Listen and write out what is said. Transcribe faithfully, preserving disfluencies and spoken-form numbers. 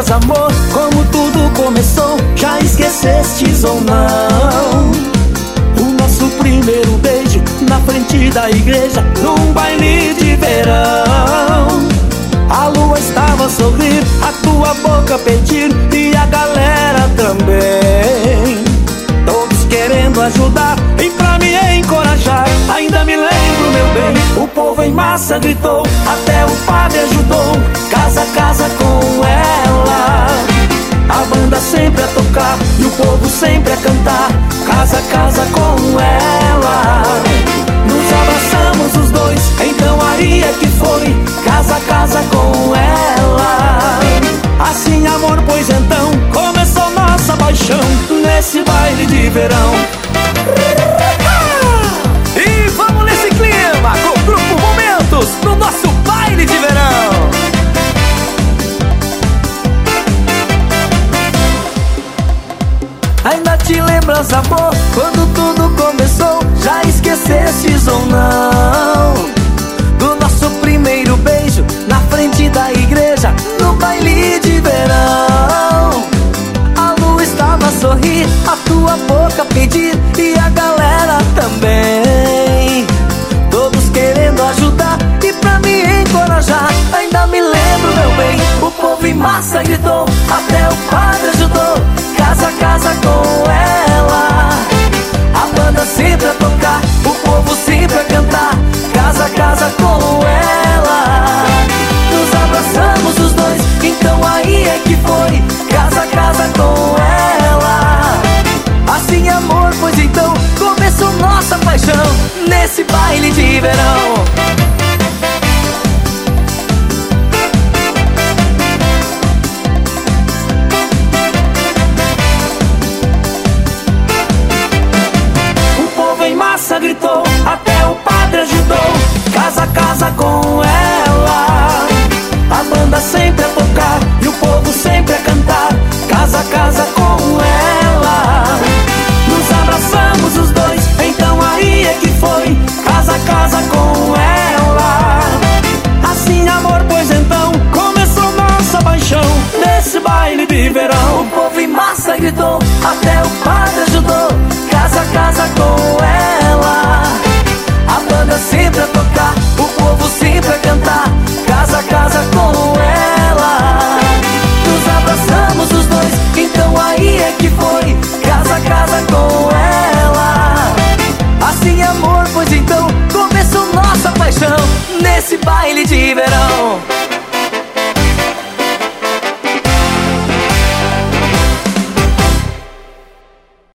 lembras, amor, como tudo começou? Já esquecestes ou não? O nosso primeiro beijo na frente da igreja, num baile de verão. A lua estava a sorrir, a tua boca a pedir, e a galera também, todos querendo ajudar e pra me encorajar. Ainda me lembro, meu bem, o povo em massa gritou, até o padre ajudou. Casa, casa com ela, a banda sempre a tocar e o povo sempre a cantar. Casa, casa com ela, nos abraçamos os dois, então aí é que foi. Casa, casa com ela, assim amor, pois então começou nossa paixão nesse baile de verão. E vamos nesse clima com o Grupo Momentos no nosso baile de verão. Ainda te lembras, amor, quando tudo começou? Já esquecestes ou não? Do nosso primeiro beijo na frente da igreja, no baile de verão. A lua estava a sorrir, a tua boca a pedir, e a galera também, todos querendo ajudar e pra me encorajar. Ainda me lembro, meu bem, o povo em massa gritou, até o padre ajudou. Casa, casa com ela, a banda sempre a tocar, o povo sempre a cantar. Casa, casa com ela, nos abraçamos os dois, então aí é que foi. Casa, casa com ela, assim amor, pois então começou nossa paixão nesse baile de verão. Gritou, até o padre ajudou. Casa, casa com ela, a banda sempre a tocar e o povo sempre a cantar. Casa, casa com ela, nos abraçamos os dois, então aí é que foi. Casa, casa com ela, assim amor, pois então começou nossa paixão nesse baile de verão. O povo em massa gritou, até o padre ajudou. Casa, casa com ela,